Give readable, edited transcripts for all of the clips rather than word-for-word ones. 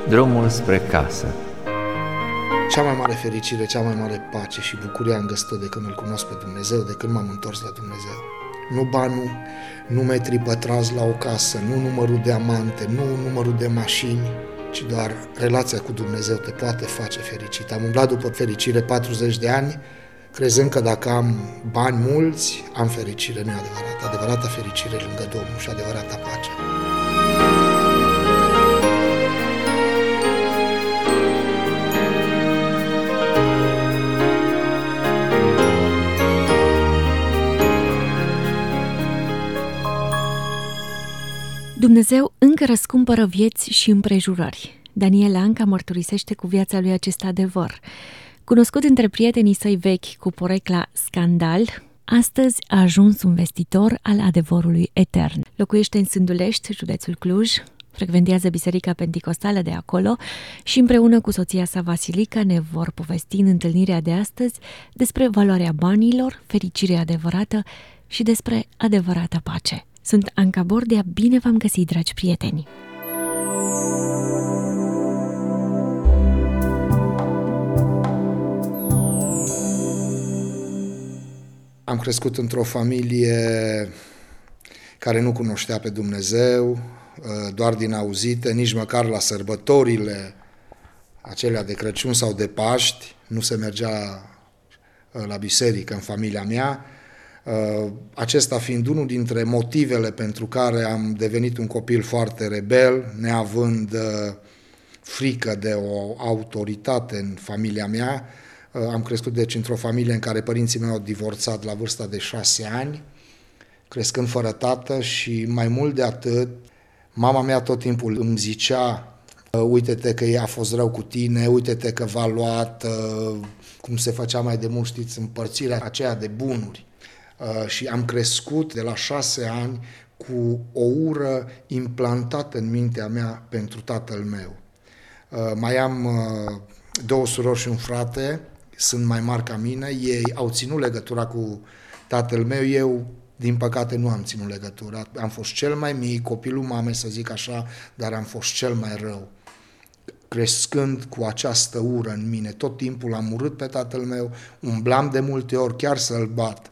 Drumul spre casă. Cea mai mare fericire, cea mai mare pace și bucurie am găsit-o de când îl cunosc pe Dumnezeu, de când m-am întors la Dumnezeu. Nu banul, nu metrii pătrați la o casă, nu numărul de amante, nu numărul de mașini, ci doar relația cu Dumnezeu te poate face fericit. Am umblat după fericire 40 de ani, crezând că dacă am bani mulți, am fericire. Nu e adevărat. Adevărata fericire e lângă Domnul și adevărata pace. Dumnezeu încă răscumpără vieți și împrejurări. Daniel Anca mărturisește cu viața lui acest adevăr. Cunoscut între prietenii săi vechi cu porecla Scandal, astăzi a ajuns un vestitor al adevărului etern. Locuiește în Sândulești, județul Cluj, frecventează Biserica Penticostală de acolo și împreună cu soția sa Vasilica ne vor povesti în întâlnirea de astăzi despre valoarea banilor, fericirea adevărată și despre adevărata pace. Sunt Anca Bordea, bine v-am găsit, dragi prieteni! Am crescut într-o familie care nu cunoștea pe Dumnezeu, doar din auzite, nici măcar la sărbătorile acelea de Crăciun sau de Paști, nu se mergea la biserică în familia mea. Acesta fiind unul dintre motivele pentru care am devenit un copil foarte rebel, neavând frică de o autoritate în familia mea. Am crescut deci într-o familie în care părinții mei au divorțat la vârsta de 6 ani, crescând fără tată și mai mult de atât, mama mea tot timpul îmi zicea: uite-te că ea a fost rău cu tine, uite-te că v-a luat, cum se făcea mai de mult, știți, împărțirea aceea de bunuri. Și am crescut de la 6 ani cu o ură implantată în mintea mea pentru tatăl meu. Mai am 2 surori și un frate, sunt mai mari ca mine, ei au ținut legătura cu tatăl meu, eu din păcate nu am ținut legătura. Am fost cel mai mic, copilul mamei, să zic așa, dar am fost cel mai rău. Crescând cu această ură în mine, tot timpul am urât pe tatăl meu, umblam de multe ori chiar să-l bat.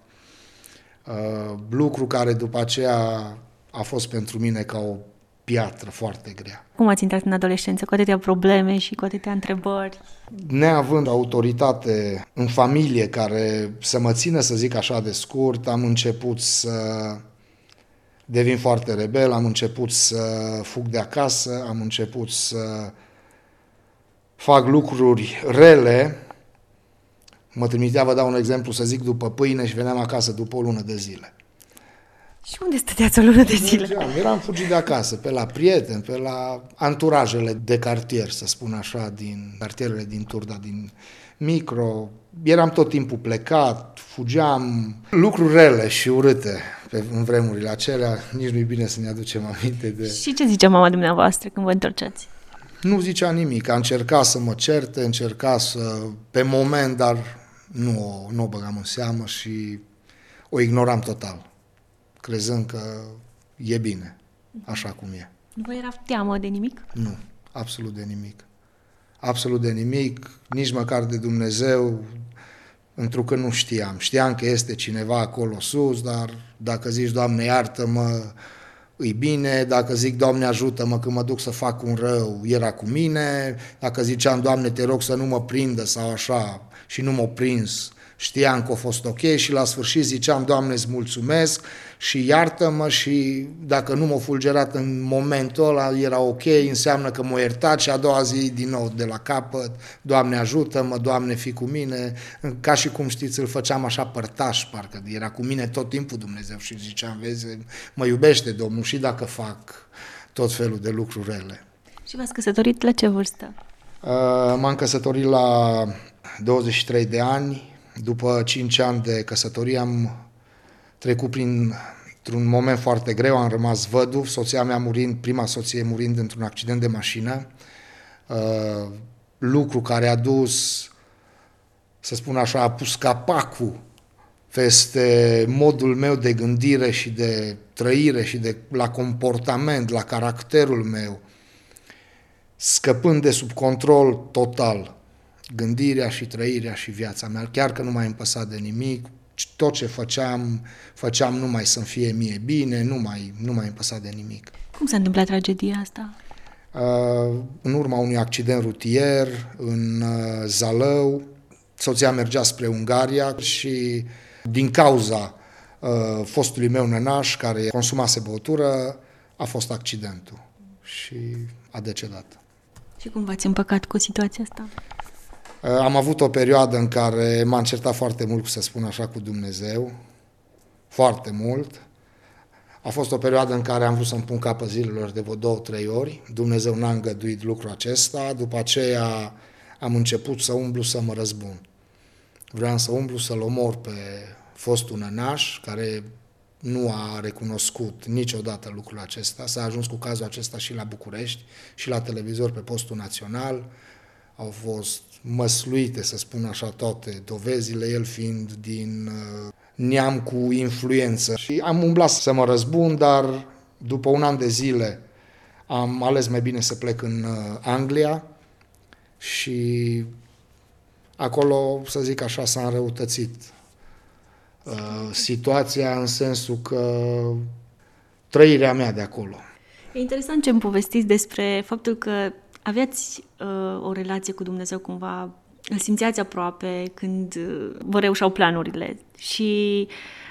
Lucru care după aceea a fost pentru mine ca o piatră foarte grea. Cum ați intrat în adolescență cu atâtea probleme și cu atâtea întrebări? Neavând autoritate în familie care să mă țină, să zic așa de scurt, am început să devin foarte rebel, am început să fug de acasă, am început să fac lucruri rele. Mă trimitea, vă dau un exemplu, să zic, după pâine și veneam acasă după o lună de zile. Și unde stăteați o lună de zile? Eram fugit de acasă, pe la prieteni, pe la anturajele de cartier, să spun așa, din cartierele din Turda, din Micro. Eram tot timpul plecat, fugeam, lucruri rele și urâte în vremurile acelea. Nici nu-i bine să ne aducem aminte de... Și ce zicea mama dumneavoastră când vă întorceați? Nu zicea nimic, a încercat să mă certe, încerca să, pe moment, dar nu o băgam în seamă și o ignoram total, crezând că e bine, așa cum e. Nu vă era teamă de nimic? Nu, absolut de nimic. Absolut de nimic, nici măcar de Dumnezeu, întrucât nu știam. Știam că este cineva acolo sus, dar dacă zici, Doamne, iartă-mă, îi bine, dacă zic, Doamne, ajută-mă când mă duc să fac un rău, era cu mine, dacă ziceam, Doamne, te rog să nu mă prindă sau așa și nu m-a prins, știam că a fost ok și la sfârșit ziceam, Doamne, îți mulțumesc și iartă-mă și dacă nu m-a fulgerat în momentul ăla, era ok, înseamnă că m-a iertat și a doua zi din nou de la capăt, Doamne, ajută-mă, Doamne, fii cu mine, ca și cum știți, îl făceam așa părtaș, parcă era cu mine tot timpul Dumnezeu și ziceam, vezi, mă iubește Domnul și dacă fac tot felul de lucruri rele. Și v-ați căsătorit la ce vârstă? M-am căsătorit la 23 de ani. După 5 ani de căsătorie am trecut printr-un moment foarte greu, am rămas văduv, soția mea murind, prima soție murind într-un accident de mașină, lucru care a dus, să spun așa, a pus capacul peste modul meu de gândire și de trăire și la comportament, la caracterul meu. scăpând de sub control total gândirea și trăirea și viața mea, chiar că nu mai îmi păsa de nimic, tot ce făceam numai să-mi fie mie bine, nu mai îmi păsa de nimic. Cum s-a întâmplat tragedia asta? În urma unui accident rutier în Zalău, soția mergea spre Ungaria și din cauza fostului meu nănaș care consumase băutură, a fost accidentul și a decedat. Și cum v-ați împăcat cu situația asta? Am avut o perioadă în care m-am certat foarte mult, să spun așa, cu Dumnezeu, foarte mult. A fost o perioadă în care am vrut să-mi pun capăt zilelor de vreo 2-3 ori. Dumnezeu n-a îngăduit lucrul acesta. După aceea am început să umblu să mă răzbun. Vreau să umblu să-l omor pe fostul nănaș, care nu a recunoscut niciodată lucrul acesta. S-a ajuns cu cazul acesta și la București, și la televizor pe postul național. Au fost măsluite, să spun așa, toate dovezile, el fiind din neam cu influență. Și am umblat să mă răzbun, dar după un an de zile am ales mai bine să plec în Anglia și acolo, să zic așa, s-a înrăutățit situația, în sensul că trăirea mea de acolo. E interesant ce îmi povestiți despre faptul că aveați o relație cu Dumnezeu cumva, îl simțeați aproape când vă reușeau planurile și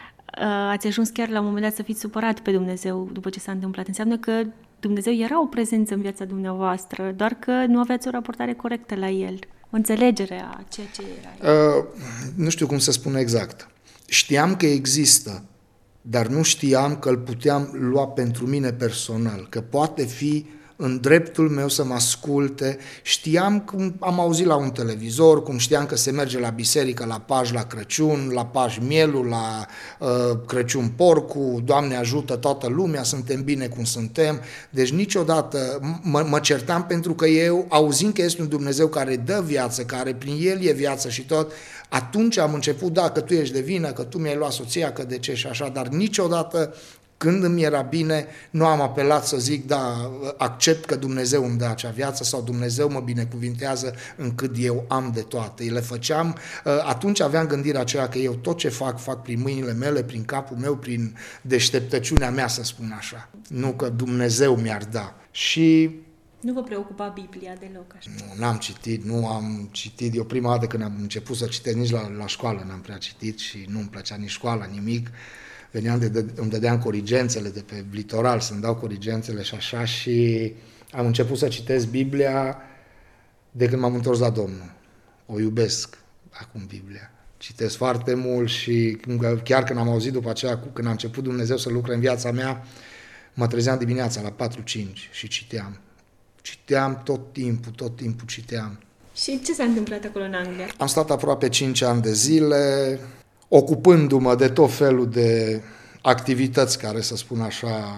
ați ajuns chiar la un moment dat să fiți supărat pe Dumnezeu după ce s-a întâmplat. Înseamnă că Dumnezeu era o prezență în viața dumneavoastră, doar că nu aveați o raportare corectă la El, o înțelegere a ceea ce era. Nu știu cum să spun exact. Știam că există, dar nu știam că îl puteam lua pentru mine personal, că poate fi în dreptul meu să mă asculte. Știam, cum am auzit la un televizor, cum știam că se merge la biserică, la Paș, la Crăciun, la Paș mielul, la Crăciun porcul, Doamne ajută toată lumea, suntem bine cum suntem. Deci niciodată mă certam, pentru că eu, auzind că este un Dumnezeu care dă viață, care prin El e viață și tot, atunci am început, da, că tu ești de vină, că tu mi-ai luat soția, că de ce și așa, dar niciodată când îmi era bine, nu am apelat să zic, da, accept că Dumnezeu îmi dă acea viață sau Dumnezeu mă binecuvintează încât eu am de toate. Le făceam, atunci aveam gândirea aceea că eu tot ce fac prin mâinile mele, prin capul meu, prin deșteptăciunea mea, să spun așa. Nu că Dumnezeu mi-ar da. Și nu vă preocupa Biblia deloc așa? Nu, n-am citit, nu am citit. Eu prima dată când am început să citesc, nici la școală n-am prea citit și nu-mi plăcea nici școala, nimic. Îmi dădeam corigențele de pe litoral, să-mi dau corigențele și așa, și am început să citesc Biblia de când m-am întors la Domnul. O iubesc acum Biblia. Citesc foarte mult și chiar când am auzit după aceea, când a început Dumnezeu să lucre în viața mea, mă trezeam dimineața la 4-5 și citeam. Citeam tot timpul citeam. Și ce s-a întâmplat acolo în Anglia? Am stat aproape 5 ani de zile, ocupându-mă de tot felul de activități care, să spun așa,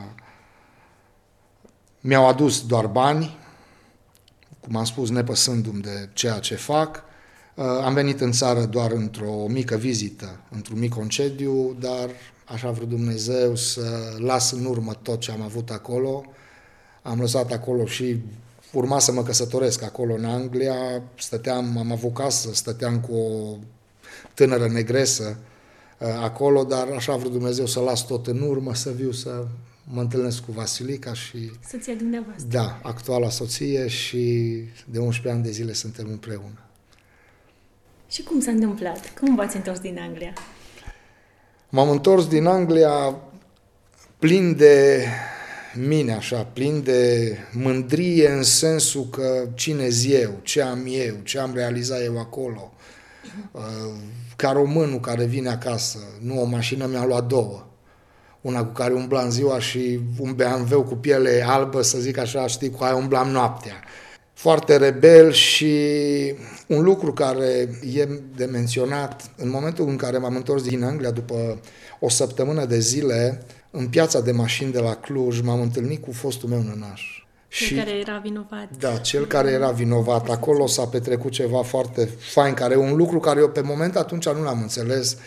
mi-au adus doar bani, cum am spus, nepăsându-mi de ceea ce fac. Am venit în țară doar într-o mică vizită, într-un mic concediu, dar așa a vrut Dumnezeu să las în urmă tot ce am avut acolo. Am lăsat acolo și urma să mă căsătoresc acolo în Anglia, am avut casă, stăteam cu o tânără negresă acolo, dar așa a vrut Dumnezeu să las tot în urmă, să viu să mă întâlnesc cu Vasilica și... Soția dumneavoastră. Da, actuala soție, și de 11 ani de zile suntem împreună. Și cum s-a întâmplat? Cum v-ați întors din Anglia? M-am întors din Anglia plin de mine, așa, plin de mândrie, în sensul că cine-s eu, ce am realizat eu acolo. Ca românul care vine acasă, nu o mașină, mi-am luat 2. Una cu care umblam ziua și un BMW cu piele albă, să zic așa, știi, cu aia umblam noaptea. Foarte rebel. Și un lucru care e de menționat, în momentul în care m-am întors din Anglia, după o săptămână de zile, în piața de mașini de la Cluj, m-am întâlnit cu fostul meu nănaș. Cel care era vinovat. Da, cel care era vinovat. Acolo s-a petrecut ceva foarte fain, un lucru care eu pe moment atunci nu l-am înțeles,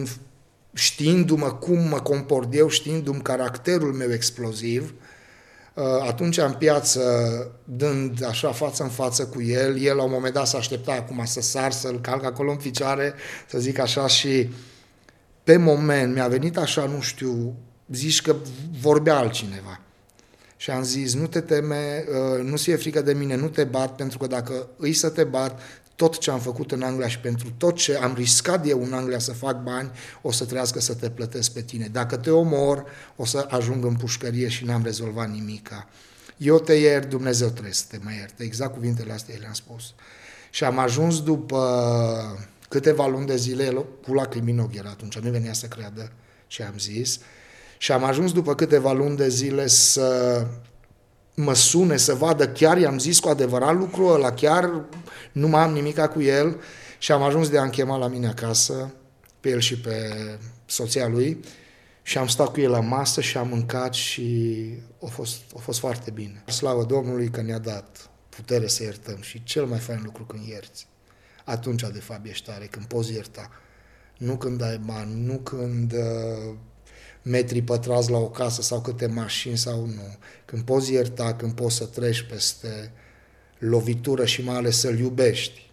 știindu-mă cum mă comport eu, știindu-mi caracterul meu exploziv, Atunci în piață, dând așa față în față cu el, el la un moment dat s-a aștepta acum să sar, să-l calc acolo în picioare, să zic așa, și pe moment mi-a venit așa, nu știu, zici că vorbea altcineva. Și am zis, nu te teme, nu-ți fie frică de mine, nu te bat, pentru că dacă îi să te bat, tot ce am făcut în Anglia și pentru tot ce am riscat eu în Anglia să fac bani, o să trească să te plătesc pe tine. Dacă te omor, o să ajung în pușcărie și n-am rezolvat nimica. Eu te iert, Dumnezeu trebuie să te mă ierte. Exact cuvintele astea le-am spus. Și am ajuns după câteva luni de zile, el cu lacrimi în ochi era atunci, nu venea să creadă ce am zis, și am ajuns după câteva luni de zile să mă sune, să vadă, chiar i-am zis cu adevărat lucrul ăla, chiar nu mai am nimica cu el, și am ajuns de a-mi chema la mine acasă, pe el și pe soția lui, și am stat cu el la masă și am mâncat și a fost foarte bine. Slavă Domnului că ne-a dat putere să iertăm și cel mai fain lucru când ierți. Atunci, de fapt, ești tare, când poți ierta. Nu când ai bani, nu când metri pătrați la o casă sau câte mașini sau nu. Când poți ierta, când poți să treci peste lovitură și mai ales să-l iubești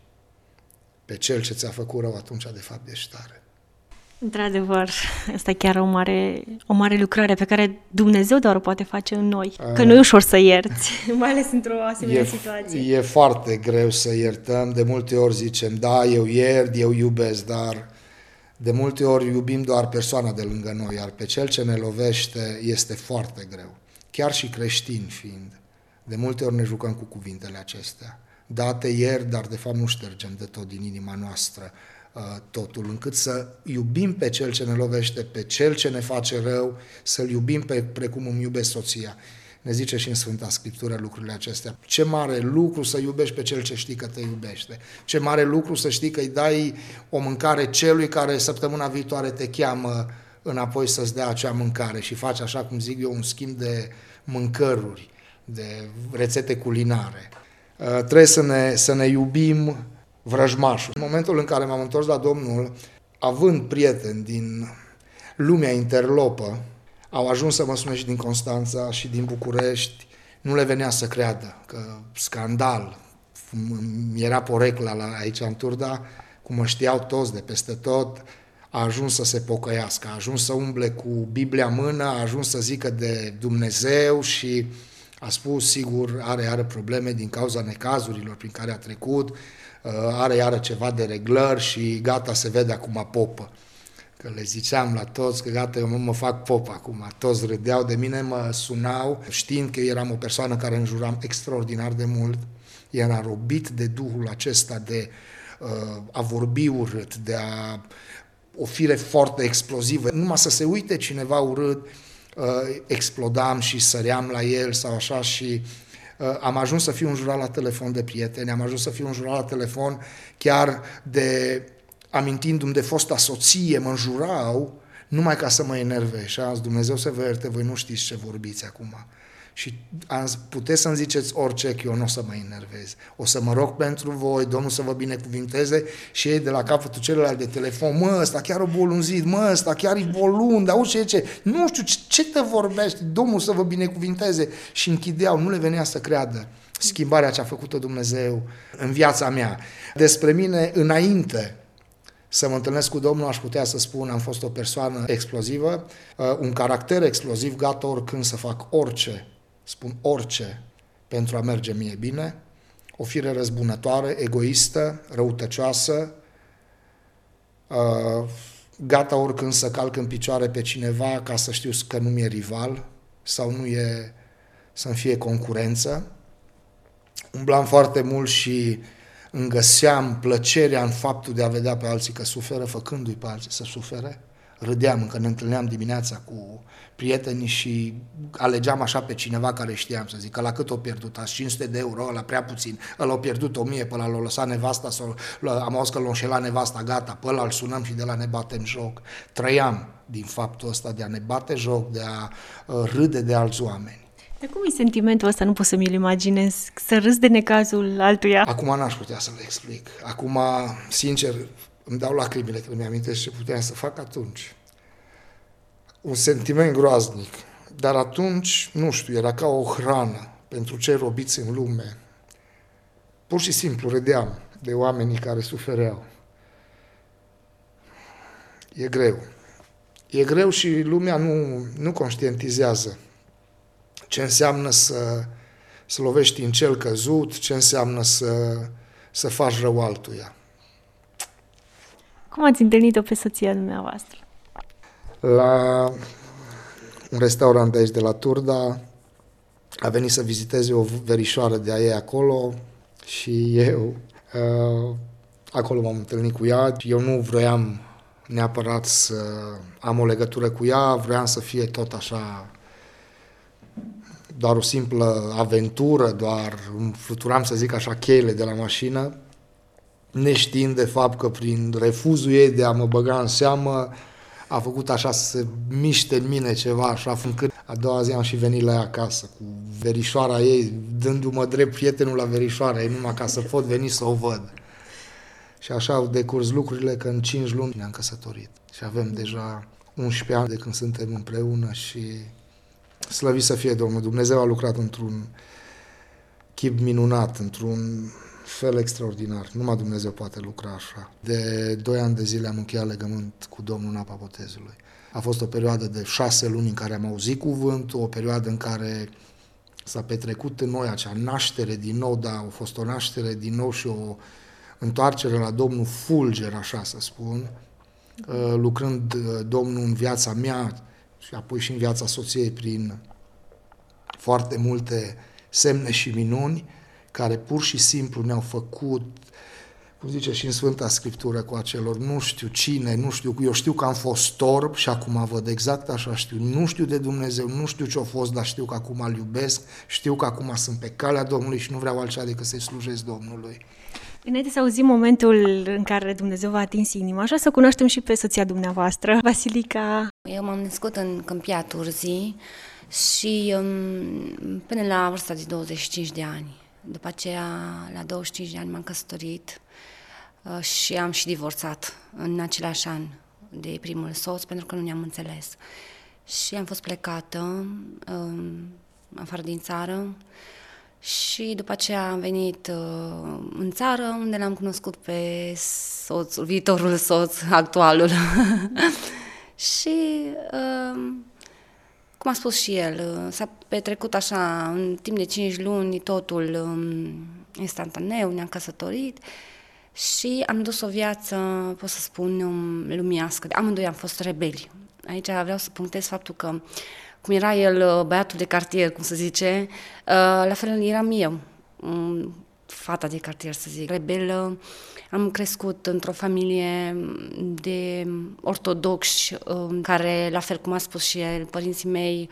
pe cel ce ți-a făcut rău, atunci, de fapt, ești tare. Într-adevăr, asta e chiar o mare lucrare pe care Dumnezeu doar o poate face în noi. Că nu e ușor să ierți, mai ales într-o asemenea situație. E foarte greu să iertăm. De multe ori zicem, da, eu iert, eu iubesc, dar de multe ori iubim doar persoana de lângă noi, iar pe cel ce ne lovește este foarte greu. Chiar și creștini fiind, de multe ori ne jucăm cu cuvintele acestea. Da, te iert, dar de fapt nu ștergem de tot din inima noastră totul, încât să iubim pe cel ce ne lovește, pe cel ce ne face rău, să-l iubim precum îmi iubesc soția. Ne zice și în Sfânta Scriptură lucrurile acestea. Ce mare lucru să iubești pe cel ce știi că te iubește. Ce mare lucru să știi că îi dai o mâncare celui care săptămâna viitoare te cheamă înapoi să-ți dea acea mâncare și faci, așa cum zic eu, un schimb de mâncăruri, de rețete culinare. Trebuie să ne iubim vrăjmașul. În momentul în care m-am întors la Domnul, având prieteni din lumea interlopă, au ajuns să mă sune și din Constanța și din București, nu le venea să creadă că scandal, era porecla aici în Turda, cum mă știau toți de peste tot, a ajuns să se pocăiască, a ajuns să umble cu Biblia în mână, a ajuns să zică de Dumnezeu și a spus, sigur, are probleme din cauza necazurilor prin care a trecut, are iară ceva de reglări și gata, se vede acum popă. Că le ziceam la toți că gata, eu mă fac pop acum. Toți râdeau de mine, mă sunau, știind că eram o persoană care înjuram extraordinar de mult. Era robit de duhul acesta de a vorbi urât, de o fire foarte explozivă. Numai să se uite cineva urât, explodam și săream la el sau așa și am ajuns să fiu înjurat la telefon de prieteni, am ajuns să fiu înjurat la telefon chiar de... amintindu-mi de fosta soție, mă înjurau numai ca să mă enervez. Și am zis, Dumnezeu să vă ierte, voi nu știți ce vorbiți acum. Și am zis, puteți să-mi ziceți orice, că eu nu o să mă enervez. O să mă rog pentru voi, Domnul să vă binecuvinteze, și ei de la capătul celălalt de telefon, mă, ăsta chiar o bolunzit, mă, ăsta chiar e bolund, auzi ce, nu știu, ce te vorbești, Domnul să vă binecuvinteze. Și închideau, nu le venea să creadă schimbarea ce a făcut-o Dumnezeu în viața mea. Despre mine, înainte să mă întâlnesc cu Domnul, aș putea să spun, am fost o persoană explozivă, un caracter exploziv, gata oricând să fac orice, spun orice, pentru a merge mie bine, o fire răzbunătoare, egoistă, răutăcioasă, gata oricând să calc în picioare pe cineva ca să știu că nu mi-e rival sau nu e să-mi fie concurență. Umblam foarte mult și îmi găseam plăcerea în faptul de a vedea pe alții că suferă, făcându-i pe alții să sufere. Râdeam, încă ne întâlneam dimineața cu prietenii și alegeam așa pe cineva care știam, să zic, că la cât o pierdut, azi 500 de euro, ăla prea puțin, ăla a pierdut 1000, pe ăla l-a lăsat nevasta, sau am auzit că l-a înșelat nevasta, gata, pe ăla îl sunăm și de la ne batem joc. Trăiam din faptul ăsta de a ne bate joc, de a râde de alți oameni. Dar cum e sentimentul ăsta? Nu pot să mi-l imaginez. Să râzi de necazul altuia. Acum n-aș putea să le explic. Acum, sincer, îmi dau lacrimile când mi-amintesc ce puteam să fac atunci. Un sentiment groaznic dar atunci, nu știu, era ca o hrană pentru cei robiți în lume. Pur și simplu râdeam de oamenii care sufereau. E greu. E greu și lumea nu conștientizează ce înseamnă să lovești în cel căzut, ce înseamnă să faci rău altuia. Cum ați întâlnit-o pe soția dumneavoastră? La un restaurant de aici de la Turda a venit să viziteze o verișoară de a ei acolo și eu acolo m-am întâlnit cu ea. Eu nu vroiam neapărat să am o legătură cu ea, vroiam să fie tot așa, doar o simplă aventură, doar îmi fluturam, să zic așa, cheile de la mașină, neștiind de fapt că prin refuzul ei de a mă băga în seamă a făcut așa să se miște în mine ceva, așa, încât a doua zi am și venit la ea acasă cu verișoara ei, dându-mă drept prietenul la verișoara ei, numai ca să pot veni să o văd. Și așa au decurs lucrurile că în 5 luni ne-am căsătorit și avem deja 11 ani de când suntem împreună și slăvit să fie Domnul. Dumnezeu a lucrat într-un chip minunat, într-un fel extraordinar. Numai Dumnezeu poate lucra așa. De 2 ani de zile am încheiat legământ cu Domnul în apa botezului. A fost o perioadă de 6 luni în care am auzit cuvântul, o perioadă în care s-a petrecut în noi acea naștere din nou, dar a fost o naștere din nou și o întoarcere la Domnul fulger, așa să spun, lucrând Domnul în viața mea și apoi și în viața soției prin foarte multe semne și minuni care pur și simplu ne-au făcut, cum zice și în Sfânta Scriptură cu acelor, nu știu cine, nu știu, eu știu că am fost orb și acum văd exact așa, știu, nu știu de Dumnezeu, nu știu ce-a fost, dar știu că acum îl iubesc, știu că acum sunt pe calea Domnului și nu vreau altceva decât să-i slujesc Domnului. Înainte să auzim momentul în care Dumnezeu v-a atins inima, așa să cunoaștem și pe soția dumneavoastră, Vasilica. Eu m-am născut în Câmpia Turzii și până la vârsta de 25 de ani. După aceea, la 25 de ani m-am căsătorit și am și divorțat în același an de primul soț, pentru că nu ne-am înțeles. Și am fost plecată afară din țară și după aceea am venit în țară, unde l-am cunoscut pe soțul, viitorul soț, actualul. Și, cum a spus și el, s-a petrecut așa, în timp de 5 luni, totul instantaneu, ne-am căsătorit și am dus o viață, pot să spun, lumiască. Amândoi am fost rebeli. Aici vreau să punctez faptul că, cum era el băiatul de cartier, cum se zice, la fel eram eu, fata de cartier, să zic, rebelă. Am crescut într-o familie de ortodoxi, care, la fel cum a spus și el, părinții mei,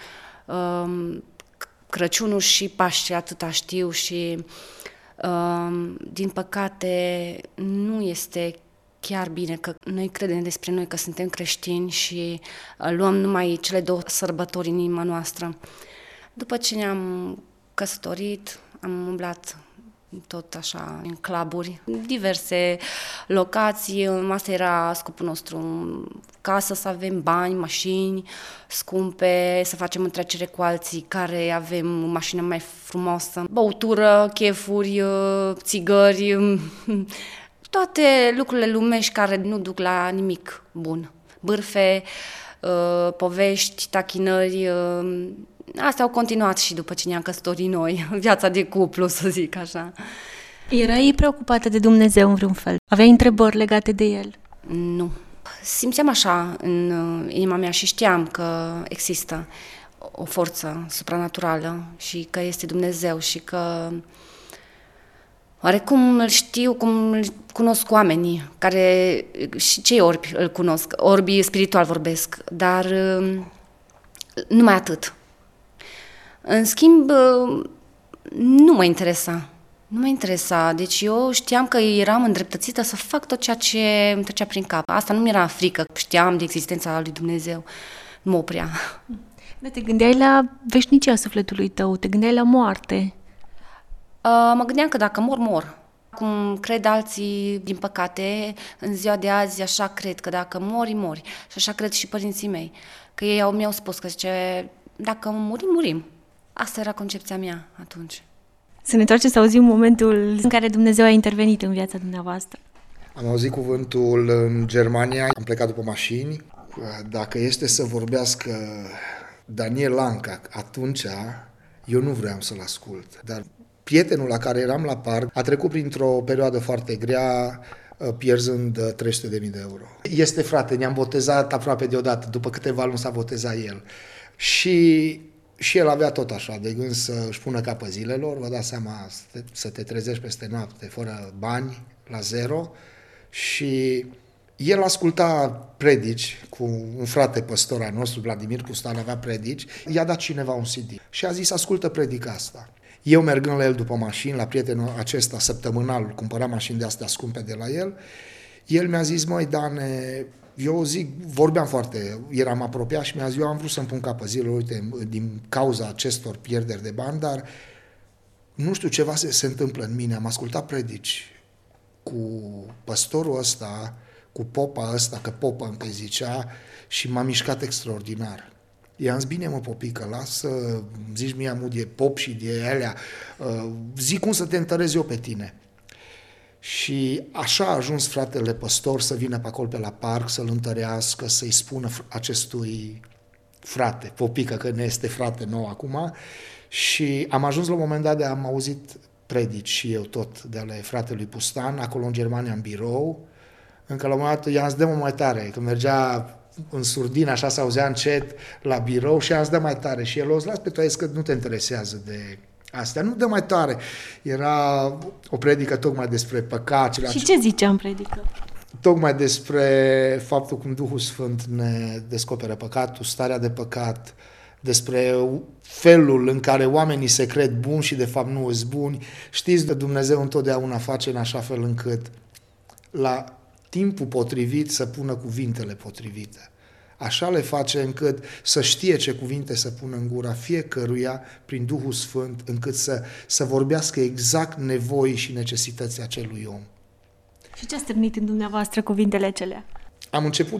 Crăciunul și Paște, atâta știu și, din păcate, nu este chiar bine că noi credem despre noi că suntem creștini și luăm numai cele 2 sărbători în inima noastră. După ce ne-am căsătorit, am umblat tot așa în cluburi, diverse locații, asta era scopul nostru, casă, să avem bani, mașini scumpe, să facem întrecere cu alții care avem o mașină mai frumoasă, băutură, chefuri, țigări, toate lucrurile lumești care nu duc la nimic bun. Bârfe, povești, tachinări, astea au continuat și după ce ne-am căsătorit noi, viața de cuplu, să zic așa. Erai preocupată de Dumnezeu în vreun fel? Aveai întrebări legate de El? Nu. Simțeam așa în inima mea și știam că există o forță supranaturală și că este Dumnezeu și că oarecum îl știu, cum îl cunosc oamenii, care și cei orbi îl cunosc, orbii spiritual vorbesc, dar numai atât. În schimb, nu mă interesa, deci eu știam că eram îndreptățită să fac tot ceea ce îmi trecea prin cap. Asta nu mi-era frică, știam de existența lui Dumnezeu, nu mă oprea. Dar te gândeai la veșnicia sufletului tău, te gândeai la moarte? Mă gândeam că dacă mor. Cum cred alții, din păcate, în ziua de azi așa cred, că dacă mori. Și așa cred și părinții mei. Că ei mi-au spus că zice, dacă murim, murim. Asta era concepția mea atunci. Să ne întoarcem să auzim momentul în care Dumnezeu a intervenit în viața dumneavoastră. Am auzit cuvântul în Germania, am plecat după mașini. Dacă este să vorbească Daniel Lanca, atunci eu nu vreau să-l ascult. Dar prietenul la care eram la parc a trecut printr-o perioadă foarte grea, pierzând 300.000 de euro. Este frate, ne-am botezat aproape deodată, după câteva luni s-a botezat el. Și el avea tot așa, de gând să-și pună capăt zilelor, vă dați seama, să te trezești peste noapte, fără bani, la zero. Și el asculta predici cu un frate păstor al nostru, Vladimir Pustan, avea predici, i-a dat cineva un CD și a zis, ascultă predica asta. Eu mergând la el după mașini, la prietenul acesta săptămânal, cumpăra mașini de astea scumpe de la el mi-a zis, măi, Dane, eu vorbeam foarte, eram apropiat și mi-a zis, eu am vrut să-mi pun capăt zilelor, uite, din cauza acestor pierderi de bani, dar nu știu, ceva se întâmplă în mine, am ascultat predici cu păstorul ăsta, cu popa ăsta, că popa încă zicea, și m-a mișcat extraordinar. I-am zis, bine mă, popică, lasă, zici mie amud de pop și de alea, zic cum să te întărezi eu pe tine. Și așa a ajuns fratele păstor să vină pe acolo pe la parc, să-l întărească, să-i spună acestui frate, popică, că ne este frate nou acum, și am ajuns la un moment dat am auzit predici și eu tot de ale fratelui Pustan, acolo în Germania, în birou, încă la un moment dat i-am zis, dă-mă mai tare, că mergea în surdină, așa se auzea încet la birou și i-am zis, dă mai tare, și el o zis, las pe tu, că nu te interesează de astea, nu dă mai tare. Era o predică tocmai despre păcat. Și ce zicea în predică? Tocmai despre faptul cum Duhul Sfânt ne descoperă păcatul, starea de păcat, despre felul în care oamenii se cred buni și de fapt nu sunt buni. Știți, Dumnezeu întotdeauna face în așa fel încât la timpul potrivit să pună cuvintele potrivite. Așa le face încât să știe ce cuvinte să pună în gura fiecăruia prin Duhul Sfânt, încât să vorbească exact nevoii și necesității acelui om. Și ce a stârnit în dumneavoastră cuvintele acelea? Am început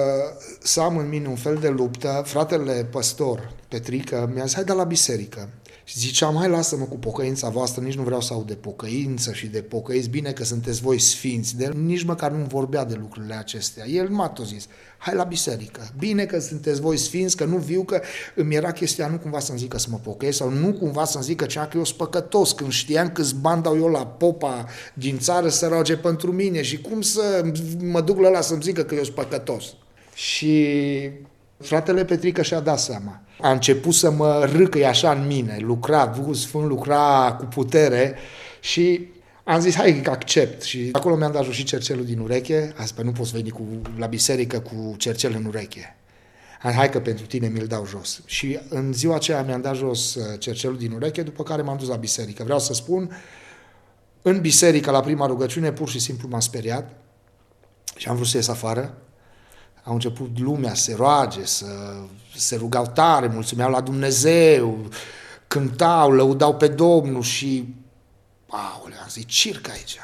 să am în mine un fel de luptă. Fratele păstor, Petrică, mi-a zis, hai la biserică. Și ziceam, hai lasă-mă cu pocăința voastră, nici nu vreau să aud de pocăință și de pocăiți, bine că sunteți voi sfinți, de nici măcar nu vorbea de lucrurile acestea. El m-a tot zis, hai la biserică, bine că sunteți voi sfinți, că nu viu, că îmi era chestia nu cumva să-mi zică să mă pocăiesc sau nu cumva să-mi zică cea că eu sunt păcătos, când știam câți bani dau eu la popa din țară să roage pentru mine și cum să mă duc la ăla să-mi zică că eu sunt păcătos. Și fratele Petrică și-a dat seama. A început să mă râcă așa în mine, Duhul Sfânt lucra cu putere și am zis, hai că accept. Și acolo mi-am dat jos și cercelul din ureche, a zis, nu poți veni la biserică cu cercel în ureche. Hai că pentru tine mi-l dau jos. Și în ziua aceea mi-am dat jos cercelul din ureche, după care m-am dus la biserică. Vreau să spun, în biserică, la prima rugăciune, pur și simplu m-am speriat și am vrut să ies afară. Au început lumea să se roage, să se rugau tare, mulțumeau la Dumnezeu, cântau, lăudau pe Domnul și... Aoleu, am zis, circ aici.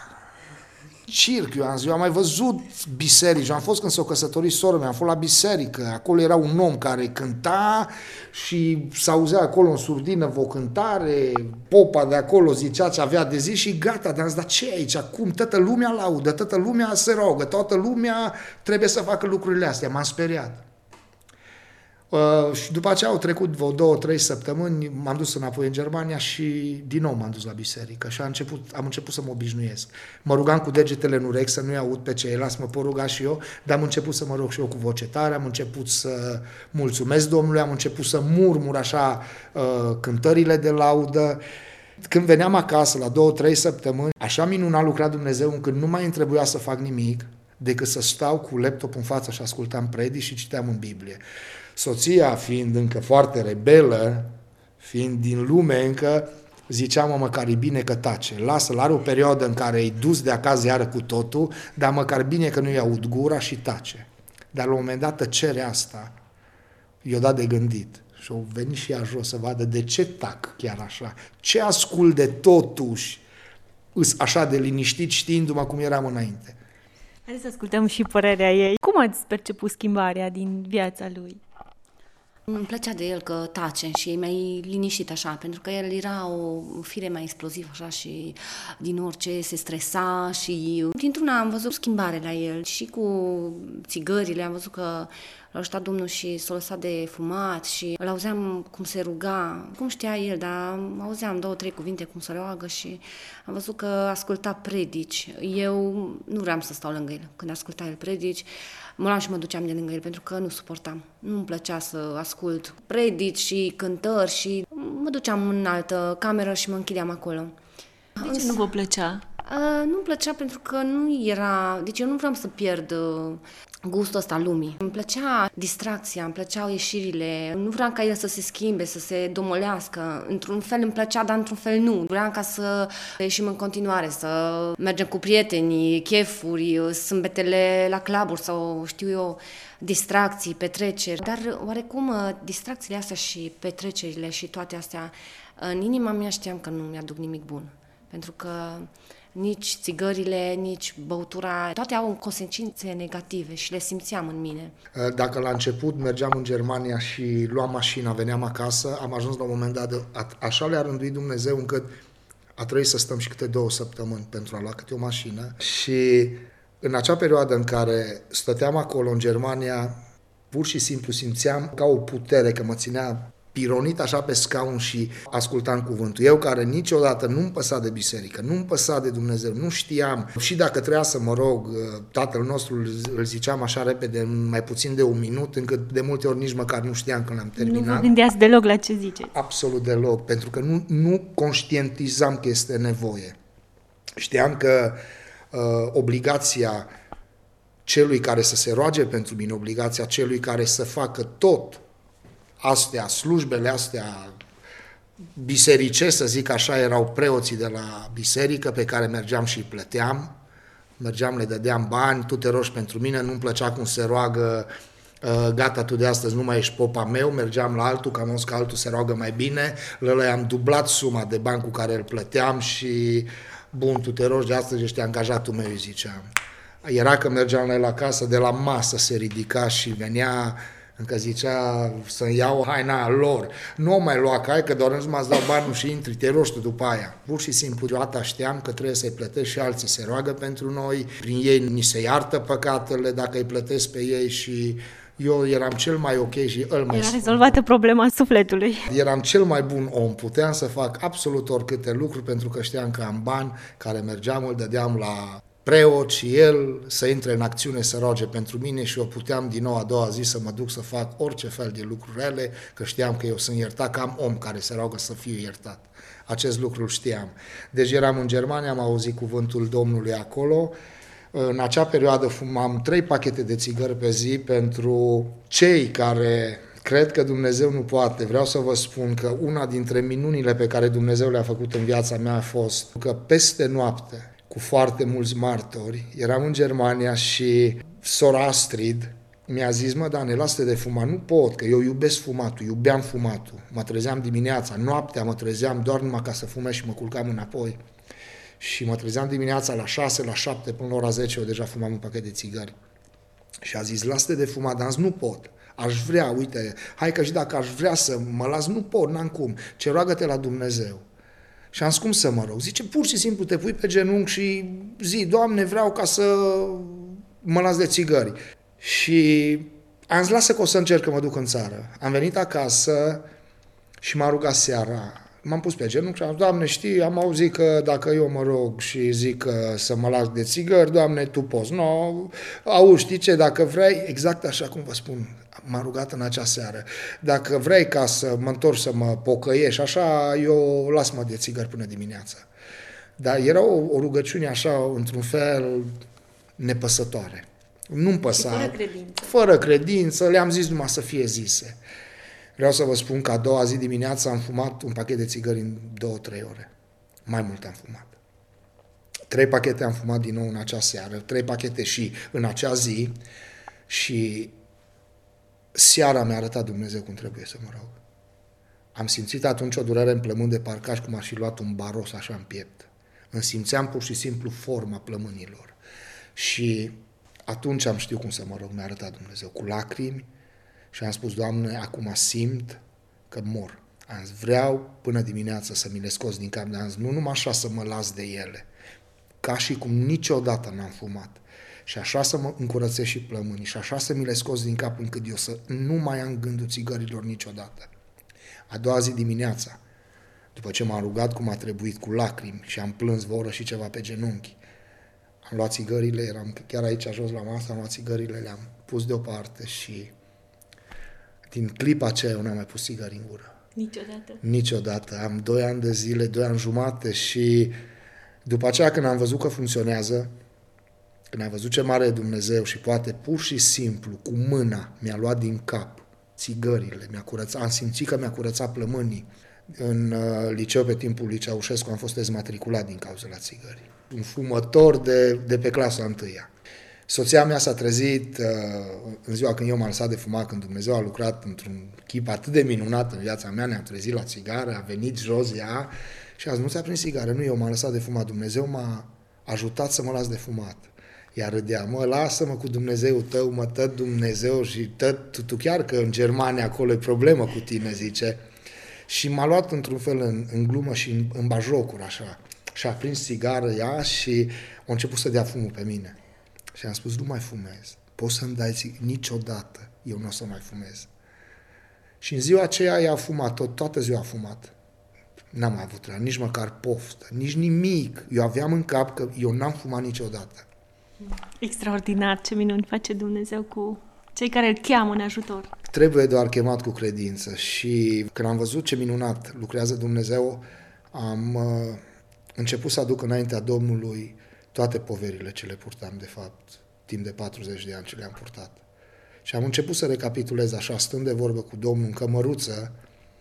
Circ, eu am mai văzut biserici, am fost când s-o căsătorit sora mea, am fost la biserică, acolo era un om care cânta și s-auzea acolo în surdină o cântare, popa de acolo zicea ce avea de zis și gata, dar am zis, dar ce aici, cum? Toată lumea laudă, toată lumea se rogă, toată lumea trebuie să facă lucrurile astea, m-am speriat. Și după aceea au trecut vreo 2-3 săptămâni, m-am dus înapoi în Germania și din nou m-am dus la biserică și am început să mă obișnuiesc. Mă rugam cu degetele în urechi să nu-i aud pe ceilalți, mă pot ruga și eu, dar am început să mă rog și eu cu voce tare, am început să mulțumesc Domnului, am început să murmur așa cântările de laudă. Când veneam acasă la 2-3 săptămâni, așa minunat lucra Dumnezeu încât nu mai îmi trebuia să fac nimic decât să stau cu laptop în față și ascultam predici și citeam în Biblie. Soția, fiind încă foarte rebelă, fiind din lume încă, zicea, măcar e bine că tace, lasă-l, are o perioadă în care e dus de acasă iară cu totul, dar măcar bine că nu-i aud gura și tace. Dar la un moment dat tăcerea asta i-o dat de gândit și au venit și ea jos să vadă de ce tac chiar așa, ce ascult de totuși, îs așa de liniștit știindu-mă cum eram înainte. Hai să ascultăm și părerea ei. Cum ați perceput schimbarea din viața lui? Îmi plăcea de el că tace și e mai liniștit așa, pentru că el era o fire mai explozivă așa și din orice se stresa și dintr-una am văzut schimbare la el și cu țigările, am văzut că l-a ajutat Domnul și s-a lăsat de fumat și îl auzeam cum se ruga, cum știa el, dar auzeam 2-3 cuvinte cum se roagă și am văzut că asculta predici. Eu nu vreau să stau lângă el când asculta el predici, mă luam și mă duceam de lângă el pentru că nu suportam. Nu-mi plăcea să ascult predici și cântări și mă duceam în altă cameră și mă închideam acolo. De ce nu vă plăcea? Nu-mi plăcea pentru că nu era... Deci eu nu vreau să pierd gustul ăsta al lumii. Îmi plăcea distracția, îmi plăceau ieșirile. Nu vreau ca el să se schimbe, să se domolească. Într-un fel îmi plăcea, dar într-un fel nu. Vreau ca să ieșim în continuare, să mergem cu prietenii, chefuri, sâmbetele la cluburi sau știu eu, distracții, petreceri. Dar oarecum distracțiile astea și petrecerile și toate astea, în inima mea știam că nu mi-aduc nimic bun. Pentru că nici țigările, nici băutura, toate au consecințe negative și le simțeam în mine. Dacă la început mergeam în Germania și luam mașina, veneam acasă, am ajuns la un moment dat, așa le-a rânduit Dumnezeu încât a trebuit să stăm și câte 2 săptămâni pentru a lua câte o mașină. Și în acea perioadă în care stăteam acolo în Germania, pur și simplu simțeam ca o putere că mă ținea pironit așa pe scaun și ascultam cuvântul. Eu care niciodată nu-mi păsa de biserică, nu-mi păsa de Dumnezeu, nu știam. Și dacă trebuia să mă rog, Tatăl nostru îl ziceam așa repede, în mai puțin de 1 minut, încât de multe ori nici măcar nu știam când l-am terminat. Nu vă gândeați deloc la ce ziceți? Absolut deloc, pentru că nu conștientizam că este nevoie. Știam că obligația celui care să se roage pentru mine, obligația celui care să facă tot astea, slujbele astea bisericești, să zic așa, erau preoții de la biserică pe care mergeam și îi plăteam. Mergeam, le dădeam bani, tu te rogi pentru mine, nu-mi plăcea cum se roagă, gata, tu de astăzi nu mai ești popa meu, mergeam la altul, că am văzut că altul se roagă mai bine, i-am dublat suma de bani cu care îl plăteam și bun, tu te rogi de astăzi, ești angajatul meu, îi ziceam. Era că mergeam la el acasă, de la masă se ridica și venea, încă zicea să-mi iau haina lor. Nu o mai lua, că hai că doar nu m-ați dat bani și intri, te rogi tu după aia. Pur și simplu, deodată știam că trebuie să-i plătesc și alții se roagă pentru noi, prin ei ni se iartă păcatele dacă îi plătesc pe ei și eu eram cel mai ok și îl mai Era rezolvată problema sufletului. Eram cel mai bun om, puteam să fac absolut oricâte lucruri pentru că știam că am bani care mergeam, îl dădeam la preot și el să intre în acțiune, să roage pentru mine și eu puteam din nou a doua zi să mă duc să fac orice fel de lucruri rele, că știam că eu sunt iertat, că am om care se roagă să fiu iertat. Acest lucru știam. Deci eram în Germania, am auzit cuvântul Domnului acolo. În acea perioadă fumam 3 pachete de țigări pe zi. Pentru cei care cred că Dumnezeu nu poate, vreau să vă spun că una dintre minunile pe care Dumnezeu le-a făcut în viața mea a fost că peste noapte, cu foarte mulți martori, eram în Germania și sora Astrid mi-a zis, mă, Dane, lasă de fumat, nu pot, că eu iubesc fumatul, iubeam fumatul. Mă trezeam dimineața, noaptea mă trezeam doar numai ca să fumez și mă culcam înapoi. Și mă trezeam dimineața la 6, la 7, până la ora 10, eu deja fumam un pachet de țigări. Și a zis, lasă de fumat, dar nu pot. Aș vrea, uite, hai că și dacă aș vrea să mă las, nu pot, n-am cum. Ce roagă-te la Dumnezeu. Și am zis, cum să mă rog? Zice, pur și simplu te pui pe genunchi și zi, Doamne, vreau ca să mă las de țigări. Și am zis, lasă că o să încerc că mă duc în țară. Am venit acasă și m-a rugat seara. M-am pus pe genunchi și am zis, Doamne, știi, am auzit că dacă eu mă rog și zic că să mă las de țigări, Doamne, Tu poți. Nu, auzi, știi ce, dacă vrei, exact așa cum vă spun, m-a rugat în acea seară. Dacă vrei ca să mă întorc să mă pocăiești, așa, eu las-mă de țigări până dimineața. Dar era o rugăciune așa, într-un fel, nepăsătoare. Nu-mi păsa. Fără credință. Fără credință, le-am zis numai să fie zise. Vreau să vă spun că a doua zi dimineața am fumat un pachet de țigări în 2-3 ore. Mai mult am fumat. 3 pachete am fumat din nou în acea seară, 3 pachete și în acea zi și seara mi-a arătat Dumnezeu cum trebuie să mă rog. Am simțit atunci o durere în plămân de parcaj cum aș fi luat un baros așa în piept. Îmi simțeam pur și simplu forma plămânilor. Și atunci am știut cum să mă rog, mi-a arătat Dumnezeu cu lacrimi Și am spus, Doamne, acum simt că mor. Am zis, vreau până dimineață să mi le scos din cap, dar am zis, nu numai așa să mă las de ele, ca și cum niciodată n-am fumat. Și așa să mă încurățesc și plămânii și așa să mi le scos din cap încât eu să nu mai am gândul țigărilor niciodată. A doua zi dimineața, după ce m-am rugat cum a trebuit cu lacrimi și am plâns voră și ceva pe genunchi, am luat țigările, eram chiar aici jos la masă, am luat țigările, le-am pus deoparte și din clipa aceea eu n-am mai pus țigări în gură. Niciodată? Niciodată. Am 2 ani de zile, 2 ani jumate și după aceea când am văzut că funcționează, când am văzut ce mare e Dumnezeu și poate pur și simplu, cu mâna, mi-a luat din cap țigările, am simțit că mi-a curățat plămânii. În liceu, pe timpul lui Ceaușescu, am fost dezmatriculat din cauza la țigări. Un fumător de pe clasa 1-a. Soția mea s-a trezit în ziua când eu m-am lăsat de fumat, când Dumnezeu a lucrat într-un chip atât de minunat în viața mea, ne-am trezit la țigară, a venit jos ea și a zis, nu ți-a prins țigară, nu, eu m-am lăsat de fumat, Dumnezeu m-a ajutat să mă las de fumat. Iar râdea, mă, lasă-mă cu Dumnezeu tău, mă, tot Dumnezeu și tot, tu chiar că în Germania acolo e problemă cu tine, zice. Și m-a luat într-un fel în glumă și în bajocuri, așa. Și a prins țigară ea și a început să dea fumul pe mine. Și am spus, nu mai fumez, poți să-mi dai niciodată, eu nu o să mai fumez. Și în ziua aceea ea a fumat, toată ziua a fumat. N-am mai avut treabă, nici măcar poftă, nici nimic. Eu aveam în cap că eu n-am fumat niciodată. Extraordinar, ce minuni face Dumnezeu cu cei care îl cheamă în ajutor. Trebuie doar chemat cu credință și când am văzut ce minunat lucrează Dumnezeu, am început să aduc înaintea Domnului toate poverile ce le purtam, de fapt, timp de 40 de ani ce le-am purtat. Și am început să recapitulez așa, stând de vorbă cu Domnul în cămăruță,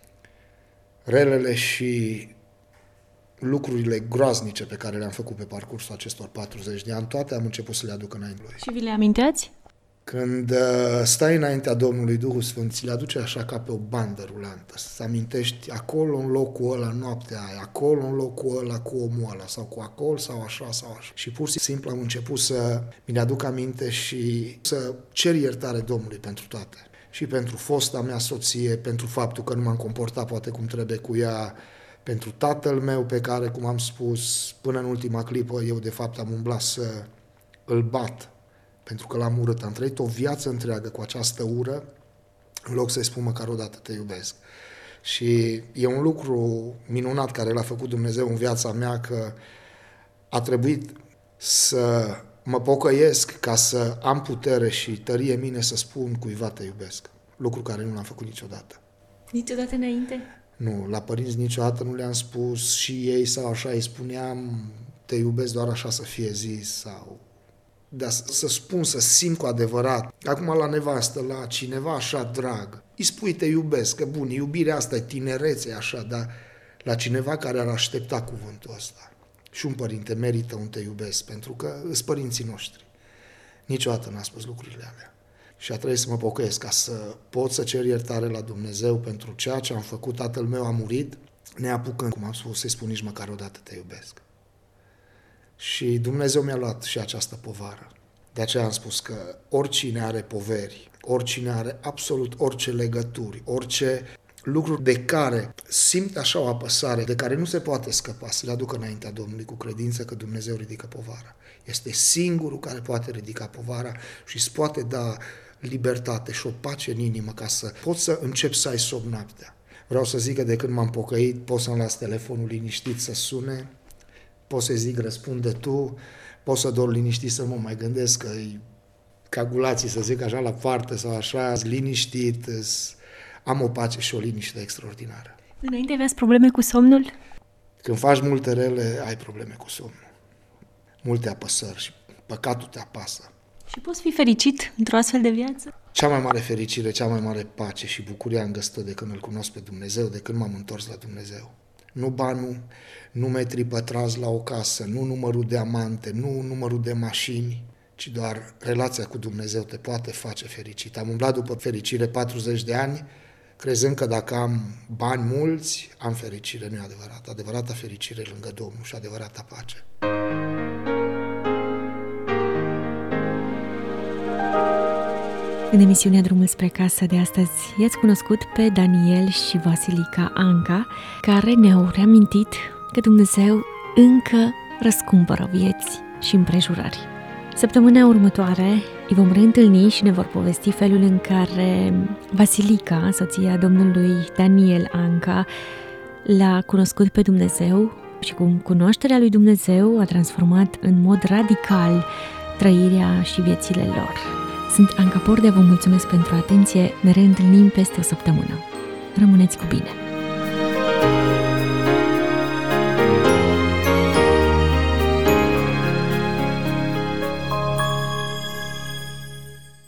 relele și lucrurile groaznice pe care le-am făcut pe parcursul acestor 40 de ani, toate am început să le aduc înaintea Lui. Și vi le aminteați? Când stai înaintea Domnului, Duhul Sfânt ți le aduce așa ca pe o bandă rulantă, să amintești acolo în locul ăla noaptea aia, acolo în locul ăla cu omul ăla, sau cu acolo, sau așa, sau așa. Și pur și simplu am început să mi le aduc aminte și să cer iertare Domnului pentru toate. Și pentru fosta mea soție, pentru faptul că nu m-am comportat poate cum trebuie cu ea, pentru tatăl meu pe care, cum am spus, până în ultima clipă, eu de fapt am umblat să îl bat, pentru că l-am urât. Am trăit o viață întreagă cu această ură, în loc să-i spun măcar odată te iubesc. Și e un lucru minunat care l-a făcut Dumnezeu în viața mea, că a trebuit să mă pocăiesc ca să am putere și tărie mine să spun cuiva te iubesc. Lucru care nu l-am făcut niciodată. Niciodată înainte? Nu, la părinți niciodată nu le-am spus și ei sau așa îi spuneam te iubesc doar așa să fie zis sau... Dar să spun, să simt cu adevărat. Acum la nevastă, la cineva așa drag, îi spui te iubesc, că bun, iubirea asta e tinerețe așa, dar la cineva care ar aștepta cuvântul ăsta. Și un părinte merită un te iubesc, pentru că sunt părinții noștri. Niciodată n-a spus lucrurile alea. Și a trebuit să mă pocăiesc ca să pot să cer iertare la Dumnezeu pentru ceea ce am făcut. Tatăl meu a murit, neapucând, cum am spus, să-i spun nici măcar odată te iubesc. Și Dumnezeu mi-a luat și această povară. De aceea am spus că oricine are poveri, oricine are absolut orice legături, orice lucruri de care simte așa o apăsare, de care nu se poate scăpa, să le aducă înaintea Domnului cu credință că Dumnezeu ridică povara. Este singurul care poate ridica povara și îți poate da libertate și o pace în inimă ca să poți să începi să ai somn noaptea. Vreau să zic că de când m-am pocăit, pot să-mi las telefonul liniștit să sune, pot să zic răspunde tu, pot să dorm liniștit să mă mai gândesc că cagulații, să zic așa, la parte sau așa, liniștit, am o pace și o liniște extraordinară. Înainte aveați probleme cu somnul? Când faci multe rele, ai probleme cu somnul. Multe apăsări și păcatul te apasă. Și poți fi fericit într-o astfel de viață? Cea mai mare fericire, cea mai mare pace și bucurie am găsit-o de când îl cunosc pe Dumnezeu, de când m-am întors la Dumnezeu. Nu banul, nu metri pătrați la o casă, nu numărul de amante, nu numărul de mașini, ci doar relația cu Dumnezeu te poate face fericit. Am umblat după fericire 40 de ani, crezând că dacă am bani mulți, am fericire. Nu e adevărat. Adevărata fericire lângă Domnul și adevărata pace. În emisiunea Drumul spre casă de astăzi i-ați cunoscut pe Daniel și Vasilica Anca, care ne-au reamintit că Dumnezeu încă răscumpără vieți și împrejurări. Săptămâna următoare îi vom reîntâlni și ne vor povesti felul în care Vasilica, soția domnului Daniel Anca, l-a cunoscut pe Dumnezeu și cum cunoașterea lui Dumnezeu a transformat în mod radical trăirea și viețile lor. Sunt Anca Pordea, vă mulțumesc pentru atenție, ne reîntâlnim peste o săptămână. Rămâneți cu bine!